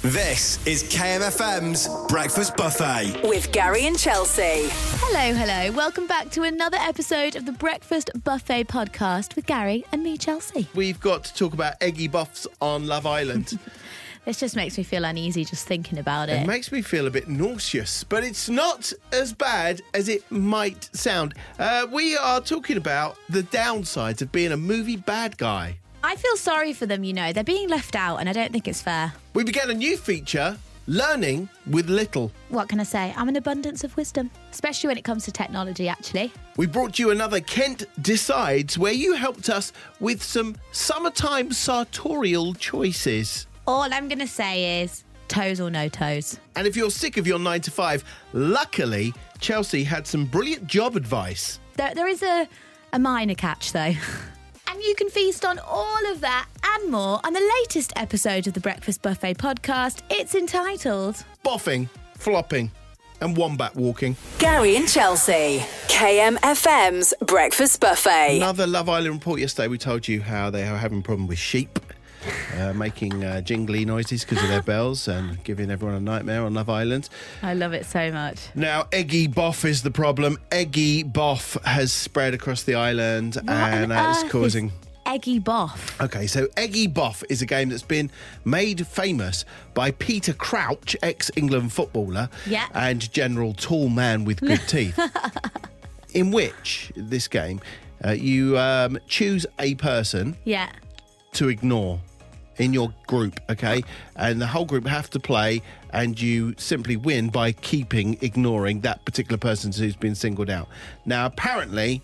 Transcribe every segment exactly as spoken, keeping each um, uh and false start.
This is K M F M's Breakfast Buffet with Gary and Chelsea. Hello, hello. Welcome back to another episode of the Breakfast Buffet podcast with Gary and me, Chelsea. We've got to talk about eggy buffs on Love Island. This just makes me feel uneasy just thinking about it. It makes me feel a bit nauseous, but it's not as bad as it might sound. Uh, we are talking about the downsides of being a movie bad guy. I feel sorry for them, you know. They're being left out and I don't think it's fair. We began a new feature, Learning with Little. What can I say? I'm an abundance of wisdom, especially when it comes to technology, actually. We brought you another Kent Decides, where you helped us with some summertime sartorial choices. All I'm going to say is toes or no toes. And if you're sick of your nine to five, luckily, Chelsea had some brilliant job advice. There, there is a, a minor catch, though. And you can feast on all of that and more on the latest episode of the Breakfast Buffet podcast. It's entitled Boffing, Flopping and Wombat Walking. Gary and Chelsea, K M F M's Breakfast Buffet. Another Love Island report yesterday. We told you how they are having a problem with sheep. Uh, making uh, jingly noises because of their bells and giving everyone a nightmare on Love Island. I love it so much. Now, Eggy Boff is the problem. Eggy Boff has spread across the island What and on uh, it's earth causing... is Eggy Boff? Okay, so Eggy Boff is a game that's been made famous by Peter Crouch, ex-England footballer, Yeah. and general tall man with good teeth, in which, this game, uh, you um, choose a person Yeah. to ignore in your group, okay? And the whole group have to play, and you simply win by keeping ignoring that particular person who's been singled out. Now, apparently,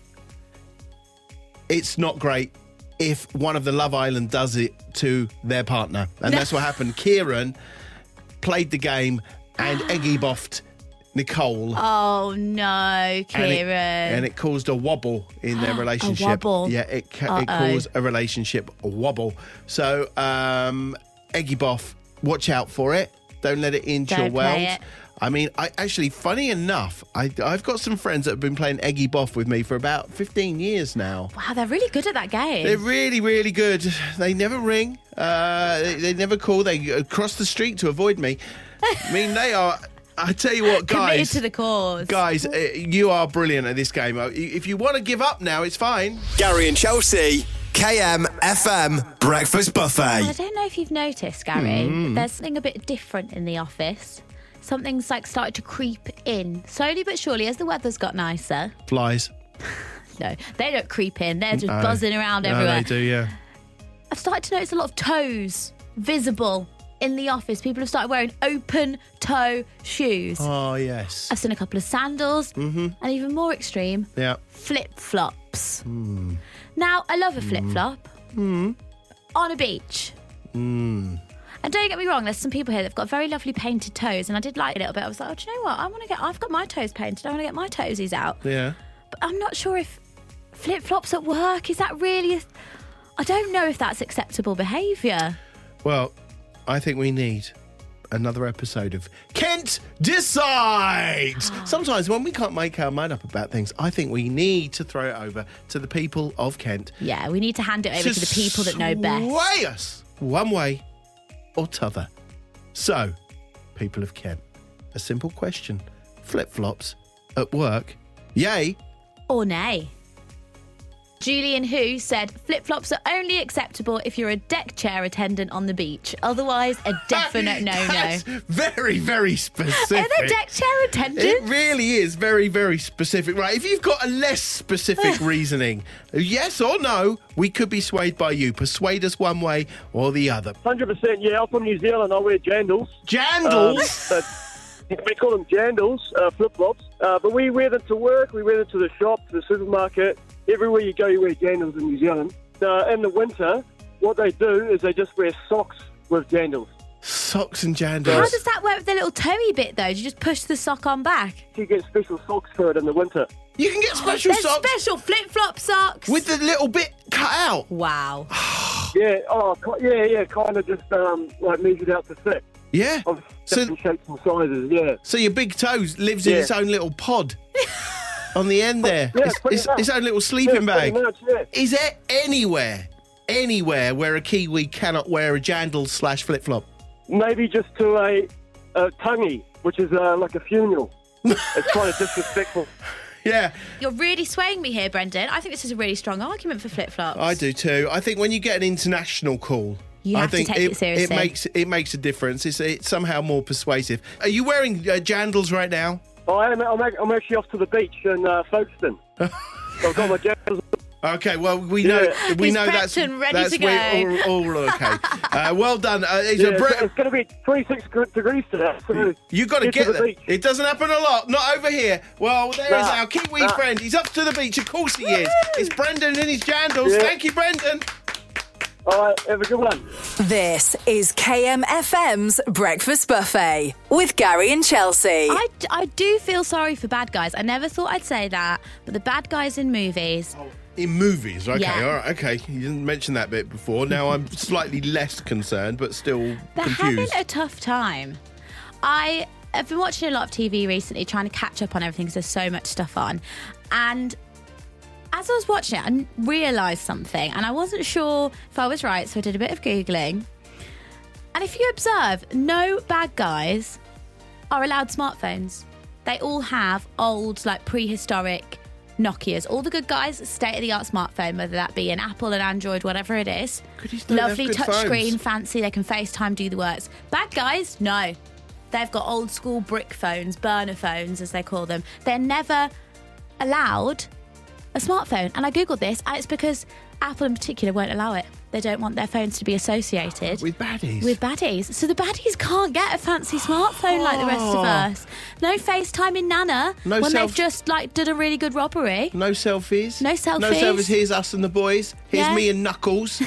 it's not great if one of the Love Island does it to their partner. And that's what happened. Kieran played the game and Eggy boffed Nicole. Oh, no, Kieran. And it, and it caused a wobble in their relationship. A wobble? Yeah, it, ca- it Uh-oh. caused a relationship wobble. So, um, Eggy Boff, watch out for it. Don't let it into your Don't play world. it. I mean, I actually, funny enough, I, I've got some friends that have been playing Eggy Boff with me for about fifteen years now. Wow, they're really good at that game. They're really, really good. They never ring. Uh, they, they never call. They cross the street to avoid me. I mean, they are... I tell you what, guys... Committed to the cause. Guys, uh, you are brilliant at this game. Uh, If you want to give up now, it's fine. Gary and Chelsea, K M F M Breakfast Well, I Buffet. don't know if you've noticed, Gary, but there's something a bit different in the office. Something's like started to creep in, slowly but surely, as the weather's got nicer. Flies. No, they don't creep in. They're just No. buzzing around No, everywhere. they do, yeah. I've started to notice a lot of toes visible in the office. People have started wearing open toe shoes. Oh, yes. I've seen a couple of sandals, Mm-hmm. and even more extreme, Yeah. flip-flops. Mm. Now, I love a flip-flop Mm. on a beach. Mm. And don't get me wrong, there's some people here that've got very lovely painted toes, and I did like it a little bit. I was like, oh, do you know what? I want to get. I've got my toes painted. I want to get my toesies out. Yeah. But I'm not sure if flip-flops at work, is that really... A, I don't know if that's acceptable behaviour. Well, I think we need another episode of Kent Decides. Sometimes when we can't make our mind up about things, I think we need to throw it over to the people of Kent. Yeah, we need to hand it over to, the people that know best. Sway us one way or t'other. So, people of Kent, a simple question. Flip-flops at work, yay Or nay. Julian Who said flip-flops are only acceptable if you're a deck chair attendant on the beach. Otherwise, a definite no-no. That's very, very specific. Are they deck chair attendants? It really is very, very specific. Right, if you've got a less specific reasoning, yes or no, we could be swayed by you. Persuade us one way or the other. one hundred percent, yeah. I'm from New Zealand. I wear jandals. Jandals? Um, but we call them jandals, uh, flip-flops. Uh, but we wear them to work, we wear them to the shop, to the supermarket. Everywhere you go, you wear jandals in New Zealand. Uh, in the winter, what they do is they just wear socks with jandals. Socks and jandals. How does that work with the little toey bit, though? Do you just push the sock on back? You get special socks for it in the winter. You can get special There's socks special flip-flop socks. with the little bit cut out. Wow. Yeah, oh, ki- yeah, yeah, kind of just um, like measured out to fit. Yeah. Of So, different shapes and sizes, yeah. so your big toes lives in Yeah. its own little pod on the end there. Yeah, it's, pretty it's, much. its own little sleeping yeah, pretty bag. much, yeah. Is there anywhere, anywhere where a Kiwi cannot wear a jandal slash flip-flop? maybe just to a, a tangi, which is uh, like a funeral. It's kind of disrespectful. Yeah. You're really swaying me here, Brendan. I think this is a really strong argument for flip-flops. I do too. I think when you get an international call, You I have to think take it, it seriously. It makes it makes a difference. It's, it's somehow more persuasive. Are you wearing uh, jandals right now? Oh, I am, I'm, ac- I'm actually off to the beach in uh, Folkestone. I've got my jandals. Okay, well we know Yeah. we He's know prepped that's and ready that's to we're all, all okay. Uh, well done. Uh, it's Yeah, a it's, Brit- it's going to be twenty-six gr- degrees today. So You got to get get to the there. beach. It doesn't happen a lot. Not over here. Well, there is Nah. our Kiwi Nah. friend. He's up to the beach. Of course he is. It's Brendan in his jandals. Yeah. Thank you, Brendan. All right, have a good one. This is K M F M's Breakfast Buffet with Gary and Chelsea. I, I do feel sorry for bad guys. I never thought I'd say that, but the bad guys in movies... In movies, okay, Yeah. all right, okay. You didn't mention that bit before. Now I'm slightly less concerned, but still They're confused. having a tough time. I have been watching a lot of T V recently, trying to catch up on everything because there's so much stuff on. And as I was watching it, I realised something, and I wasn't sure if I was right, so I did a bit of Googling. And if you observe, no bad guys are allowed smartphones. They all have old, like prehistoric Nokias. All the good guys, state-of-the-art smartphone, whether that be an Apple, an Android, whatever it is. Goodies don't have Lovely good touchscreen, phones. fancy, they can FaceTime, do the works. Bad guys, no. They've got old school brick phones, burner phones as they call them. They're never allowed a smartphone. And I googled this, and it's because Apple in particular won't allow it. They don't want their phones to be associated With baddies. with baddies. So the baddies can't get a fancy smartphone like the rest of Oh. us. No FaceTime in Nana No when self- they've just like done a really good robbery. No selfies. No No selfies. selfies. Here's us and the boys. Here's Yeah. me and Knuckles.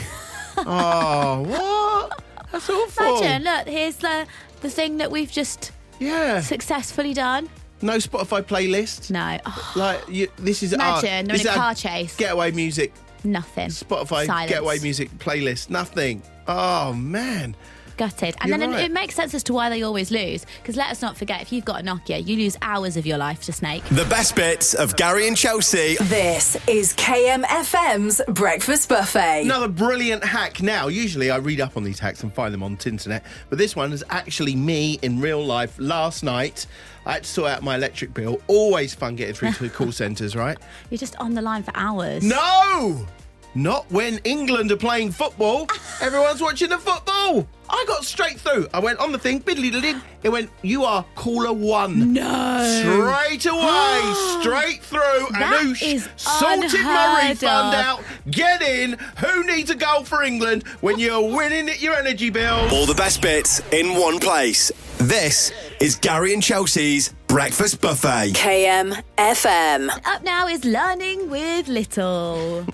Oh, what? That's awful. Imagine, look, here's the the thing that we've just Yeah. successfully done. No Spotify playlist. No, oh, Like you, this is our, Imagine, they're this in a is our car chase. Getaway music. nothing. Spotify Silence. getaway music playlist. Nothing. Oh man. Gutted. And You're then right. it makes sense as to why they always lose. Because let us not forget, if you've got a Nokia, you lose hours of your life to Snake. The best bits of Gary and Chelsea. This is K M F M's Breakfast Buffet. Another brilliant hack. Now, usually I read up on these hacks and find them on Tinternet, but this one is actually me in real life. Last night, I had to sort out my electric bill. Always fun getting through to the call centres, right? You're just on the line for hours. No! Not when England are playing football. Everyone's watching the football. I got straight through. I went on the thing, biddly-diddly. It went, you are caller one. No. Straight away, straight through. That Anoush is sorted my unheard refund of. out. Get in. Who needs a goal for England when you're winning at your energy bill? All the best bits in one place. This is Gary and Chelsea's Breakfast Buffet. K M F M. Up now is Learning with Little.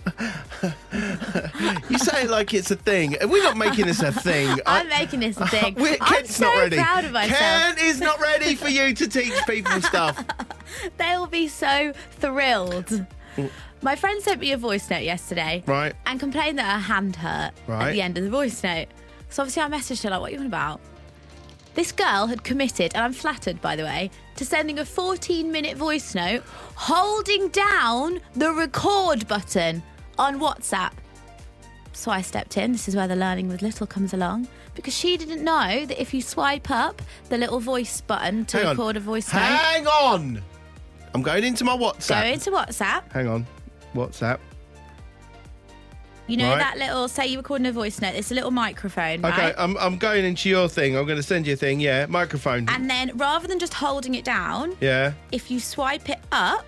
You say it like it's a thing. Are we not making this a thing? I'm making this a thing. We're- I'm Kent's so not ready. proud of myself. Kent is not ready for you to teach people stuff. They'll be so thrilled. My friend sent me a voice note yesterday. Right. And complained that her hand hurt at Right. the end of the voice note. So obviously I messaged her like, what are you on about? This girl had committed, and I'm flattered by the way, to sending a fourteen minute voice note holding down the record button on WhatsApp. So I stepped in. This is where the Learning with Little comes along. Because she didn't know that if you swipe up the little voice button to Hang on. record a voice note, Hang on. I'm going into my go WhatsApp. into WhatsApp. Hang on. WhatsApp. You know Right. that little, say you're recording a voice note, it's a little microphone, Okay, right? I'm I'm going into your thing. I'm going to send you a thing. Yeah, microphone. And then rather than just holding it down, yeah. if you swipe it up,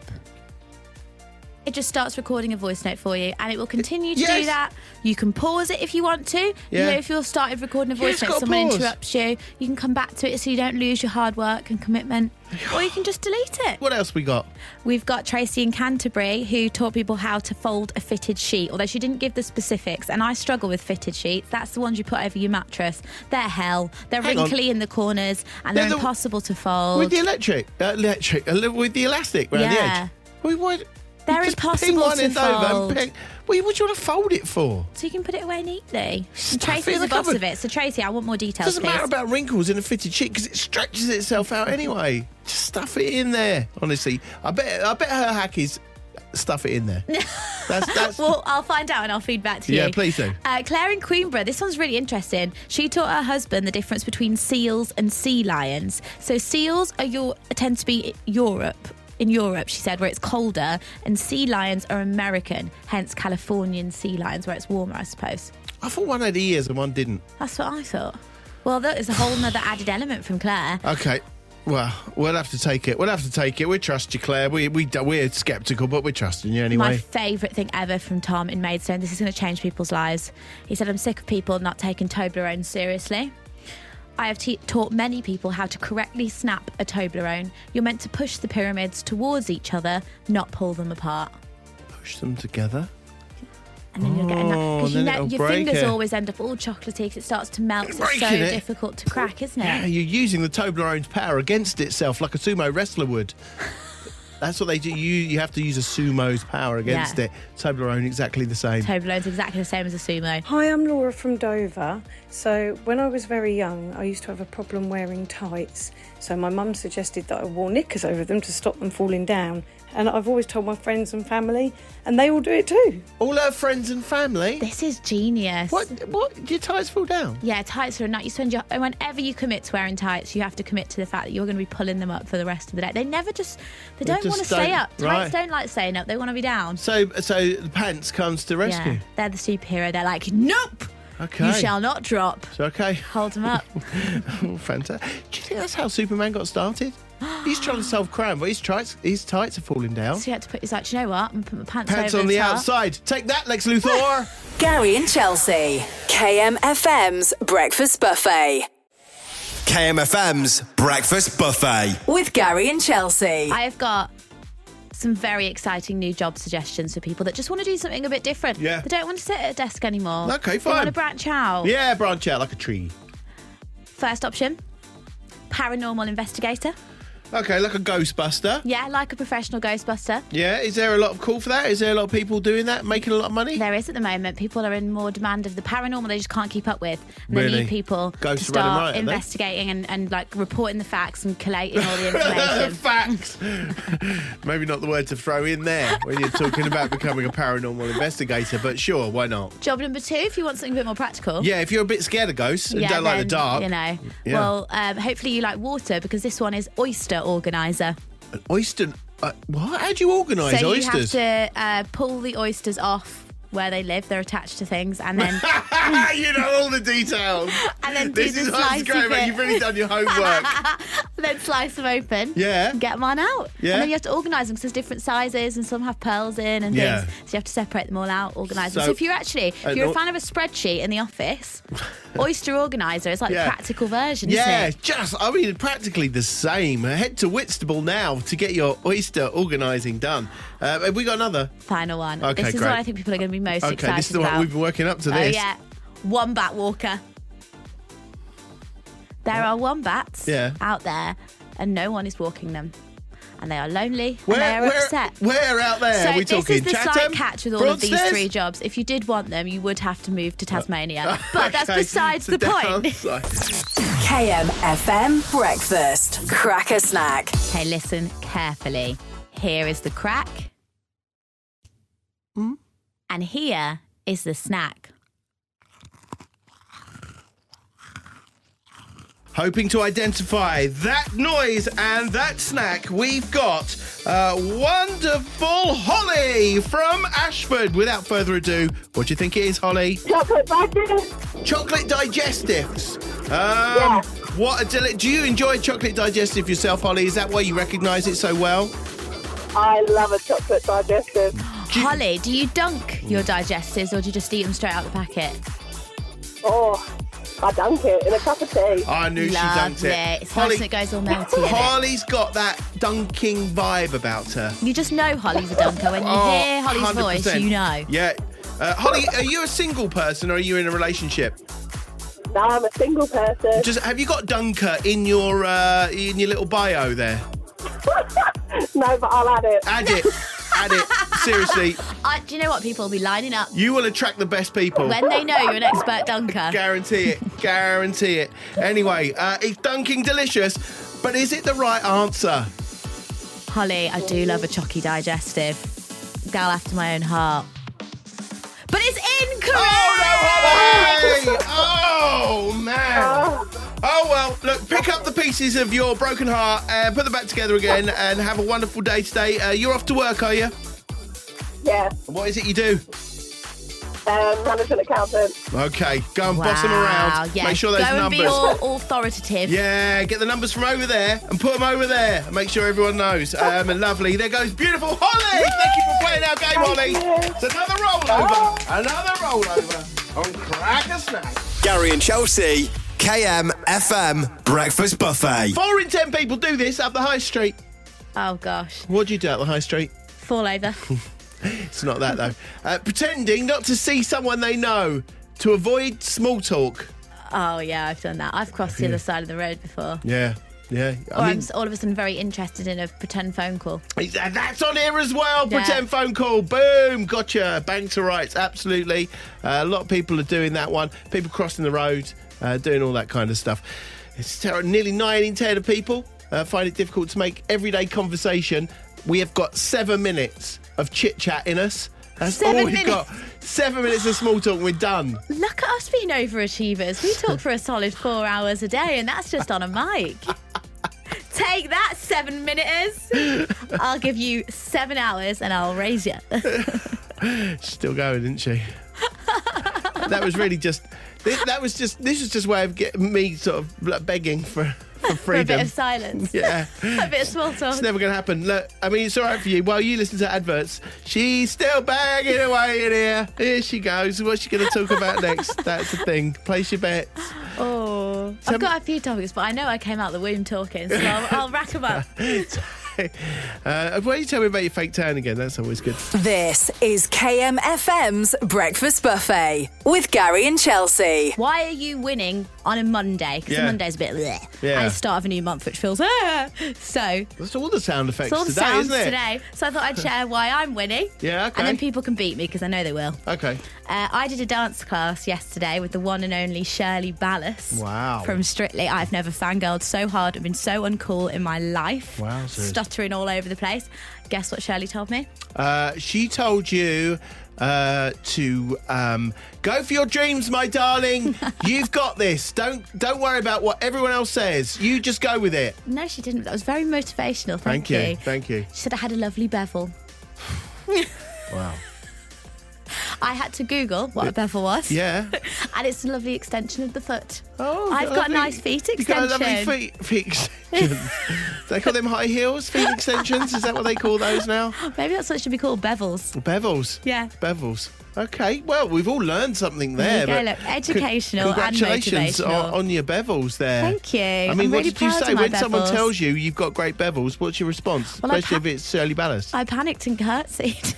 it just starts recording a voice note for you, and it will continue to Yes. do that. You can pause it if you want to. You Yeah. know, if you're started recording a Yeah, voice it's note, got a someone pause. interrupts you, you can come back to it so you don't lose your hard work and commitment. Or you can just delete it. What else we got? We've got Tracy in Canterbury who taught people how to fold a fitted sheet, although she didn't give the specifics, and I struggle with fitted sheets. That's the ones you put over your mattress. They're hell. They're Hang on. wrinkly in the corners, and they're They're the- impossible to fold. With the electric, uh, electric, uh, with the elastic around the Yeah. edge. Wait, what? They're You just ping impossible one to end over and fold. ping- Wait, what do you want to fold it for? So you can put it away neatly. And Stuff it Tracy's in the the boss cupboard. of it. So Tracy, I want more It details, doesn't please. matter about wrinkles in a fitted sheet because it stretches itself out anyway. Just stuff it in there. Honestly, I bet I bet her hack is stuff it in there. That's that's. Well, I'll find out and I'll feed back to you. Yeah, please do. Uh, Claire in Queenborough, this one's really interesting. She taught her husband the difference between seals and sea lions. So seals are your tend to be Europe. In Europe, she said, where it's colder, and sea lions are American, hence Californian sea lions, where it's warmer, I suppose. I thought one had ears and one didn't. That's what I thought. Well, that is a whole nother added element from Claire. Okay. Well, we'll have to take it. We'll have to take it. We trust you, Claire. We, we, we're sceptical, but we're trusting you anyway. My favourite thing ever from Tom in Maidstone. This is going to change people's lives. He said, I'm sick of people not taking Toblerone seriously. I have te- taught many people how to correctly snap a Toblerone. You're meant to push the pyramids towards each other, not pull them apart. Push them together. And then you'll get a Oh, because you then know it'll your break fingers it. always end up all chocolatey because it starts to melt. 'cause it's so Breaking it. difficult to crack, isn't it? Yeah, you're using the Toblerone's power against itself like a sumo wrestler would. That's what they do. You you have to use a sumo's power against Yeah. it. Toblerone, exactly the same. Toblerone's exactly the same as a sumo. Hi, I'm Laura from Dover. So when I was very young, I used to have a problem wearing tights. So my mum suggested that I wore knickers over them to stop them falling down. And I've always told my friends and family, and they all do it too. All her friends and family. This is genius. What? What? Your tights fall down? Yeah, tights are a nut. You spend your whenever you commit to wearing tights, you have to commit to the fact that you're going to be pulling them up for the rest of the day. They never just they They don't just want to stay don't- up. Tights right. don't like staying up. They want to be down. So, so the pants comes to rescue. Yeah, they're the superhero. They're like, nope, Okay. you shall not drop. So, okay. Hold them up. Oh, fantastic. Do you think that's how Superman got started? He's trying to solve crime, but his tights, his tights are falling down. So you had to put. He's like, "Do you know what? I'm gonna put my pants, Pants over on the top." outside. Take that, Lex Luthor. Gary and Chelsea. K M F M's Breakfast Buffet. K M F M's Breakfast Buffet. With Gary and Chelsea. I have got some very exciting new job suggestions for people that just want to do something a bit different. Yeah. They don't want to sit at a desk anymore. Okay, They fine. want to branch out. Yeah, branch out like a tree. First option, paranormal investigator. Okay, like a Ghostbuster. Yeah, like a professional Ghostbuster. Yeah, is there a lot of call for that? Is there a lot of people doing that, making a lot of money? There is at the moment. People are in more demand of the paranormal they just can't keep up with. And Really? they need people Ghosts to running start riot, are they? investigating and, and like reporting the facts and collating all the information. Facts. Maybe not the word to throw in there when you're talking about becoming a paranormal investigator, but sure, why not? Job number two, if you want something a bit more practical. Yeah, if you're a bit scared of ghosts and Yeah, don't like the then, dark. You know. Yeah. Well, um, hopefully you like water because this one is oyster organizer. An oyster. Uh, what? How do you organise So oysters? you have to uh, pull the oysters off where they live. They're attached to things, and then You know all the details. and then do This the is what's slicey great, mate. bit. You've really done your homework. then slice them open. Yeah. And get them on out. Yeah. And then you have to organise them because there's different sizes and some have pearls in and Yeah. things. So you have to separate them all out, organise them. So- So if you're actually, if Uh, you're no- a fan of a spreadsheet in the office, oyster organizer is like Yeah. the practical version, Yeah, isn't it? just, I mean, practically the same. Head to Whitstable now to get your oyster organising done. Uh, have we got another? Final one. Okay, this is great. what I think people are going to be most Okay, excited this is the about. one we've been working up to Oh this. yeah, wombat walker. There are wombats Yeah. out there, and no one is walking them, and they are lonely Where, and they are where, upset. where out there So are we this talking? is the Chatham? slight catch with all of these Broadstairs? three jobs. If you did want them, you would have to move to Tasmania. But that's Okay, besides it's the a point. downside. K M F M Breakfast. Cracker snack. Okay, listen carefully. Here is the crack, Hmm? and here is the snack. Hoping to identify that noise and that snack, we've got uh, wonderful Holly from Ashford. Without further ado, what do you think it is, Holly? Chocolate digestives. Chocolate digestives. Um, Yeah. What a deli- Do you enjoy chocolate digestive yourself, Holly? Is that why you recognise it so well? I love a chocolate digestive. Do you- Holly, do you dunk your digestives or do you just eat them straight out the packet? Oh, I dunk it in a cup of tea. I knew she Lovely. dunked it. It's nice when it goes all melty in it. Holly's got that dunking vibe about her. You just know Holly's a dunker. When you Oh, hear Holly's one hundred voice, percent. you know. Yeah. Uh, Holly, are you a single person or are you in a relationship? No, I'm a single person. Just have you got dunker in your uh, in your little bio there? No, but I'll add it. Add it. Add it. Seriously, Uh, do you know what? People will be lining up you will attract the best people. when they know you're an expert dunker. Guarantee it. Guarantee it. Anyway, uh, is dunking delicious? But is it the right answer? Holly, I do love a chocky digestive. gal after my own heart. But it's incorrect! Oh, no, Holly! Oh, man. Oh, well, look, pick up the pieces of your broken heart and put them back together again and have a wonderful day today. Uh, you're off to work, are you? Yeah. What is it you do? Um, management accountant. Okay, go and Wow, boss them around. yeah. Make sure those Go numbers... and be all authoritative. Yeah, get the numbers from over there and put them over there and make sure everyone knows. Um, and lovely. There goes beautiful Holly. Thank you for playing our game, Holly. It's another rollover. Another rollover on Crack a Snack. Gary and Chelsea, K M F M Breakfast Buffet. Four in ten people do this up the high street. Oh, gosh. What do you do at the high street? Fall over. It's not that, though. Uh, pretending not to see someone they know to avoid small talk. Oh, yeah, I've done that. I've crossed the other side of the road before. Yeah, yeah. Or I'm all of a sudden very interested in a pretend phone call. That's on here as well. Yeah. Pretend phone call. Boom. Gotcha. Bang to rights. Absolutely. Uh, a lot of people are doing that one. People crossing the road, uh, doing all that kind of stuff. It's ter- nearly nine in ten of people uh, find it difficult to make everyday conversation. We have got seven minutes of chit chat in us. That's Seven all we've minutes. got. Seven minutes of small talk. We're done. Look at us being overachievers. We talk for a solid four hours a day, and that's just on a mic. Take that, seven minutes. I'll give you seven hours, and I'll raise you. She's still going, isn't she? That was really just. That was just. This was just a way of getting me sort of like, begging for. For For a freedom. bit of silence. Yeah. A bit of small talk. It's never going to happen. Look, I mean, it's all right for you. While you listen to adverts, she's still banging away in here. Here she goes. What's she going to talk about next? That's the thing. Place your bets. Oh, Some- I've got a few topics, but I know I came out the womb talking, so I'll, I'll rack them up. Uh, why don't you tell me about your fake tan again? That's always good. This is K M F M's Breakfast Buffet with Gary and Chelsea. Why are you winning on a Monday? Because Yeah. Monday's a bit bleh. Yeah. And the start of a new month, which feels ah. So That's all the sound effects it's all the today, sounds isn't it? today. So I thought I'd share why I'm winning. Yeah, okay. And then people can beat me because I know they will. Okay. Uh, I did a dance class yesterday with the one and only Shirley Ballas. Wow. From Strictly. I've never fangirled so hard. I've been so uncool in my life. Wowzers. Stuttering all over the place. Guess what Shirley told me? Uh, she told you uh, to um, go for your dreams, my darling. You've got this. Don't don't worry about what everyone else says. You just go with it. No, she didn't. That was very motivational. Thank, Thank you. Thank you. She said I had a lovely bevel. Wow. I had to Google what a bevel was. Yeah. And it's a lovely extension of the foot. Oh, I've got lovely- nice feet You got a lovely extension. feet, feet extensions. They call them high heels, feet extensions. Is that what they call those now? Maybe that's what it should be called, bevels. Bevels. Yeah. Bevels. Okay. Well, we've all learned something there. There you go, but look, educational and congratulations motivational. on, on your bevels there. Thank you. I I'm mean, what really did you proud say of my when someone bevels. tells you you've got great bevels? What's your response, Well, I especially pa- if it's Shirley Ballas? I panicked and curtsied.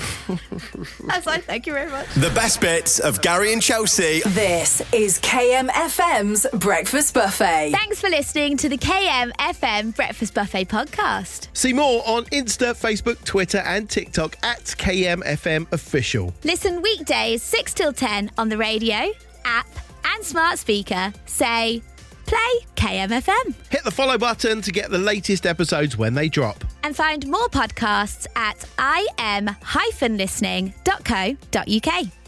I was like, thank you very much. The best bits of Gary and Chelsea. This is K M F M's Breakfast Buffet. Thanks for listening to the K M F M Breakfast Buffet podcast. See more on Insta, Facebook, Twitter, and TikTok at K M F M Official. Listen weekdays six till ten on the radio, app, and smart speaker. Say, play K M F M. Hit the follow button to get the latest episodes when they drop. And find more podcasts at im dash listening dot co dot uk.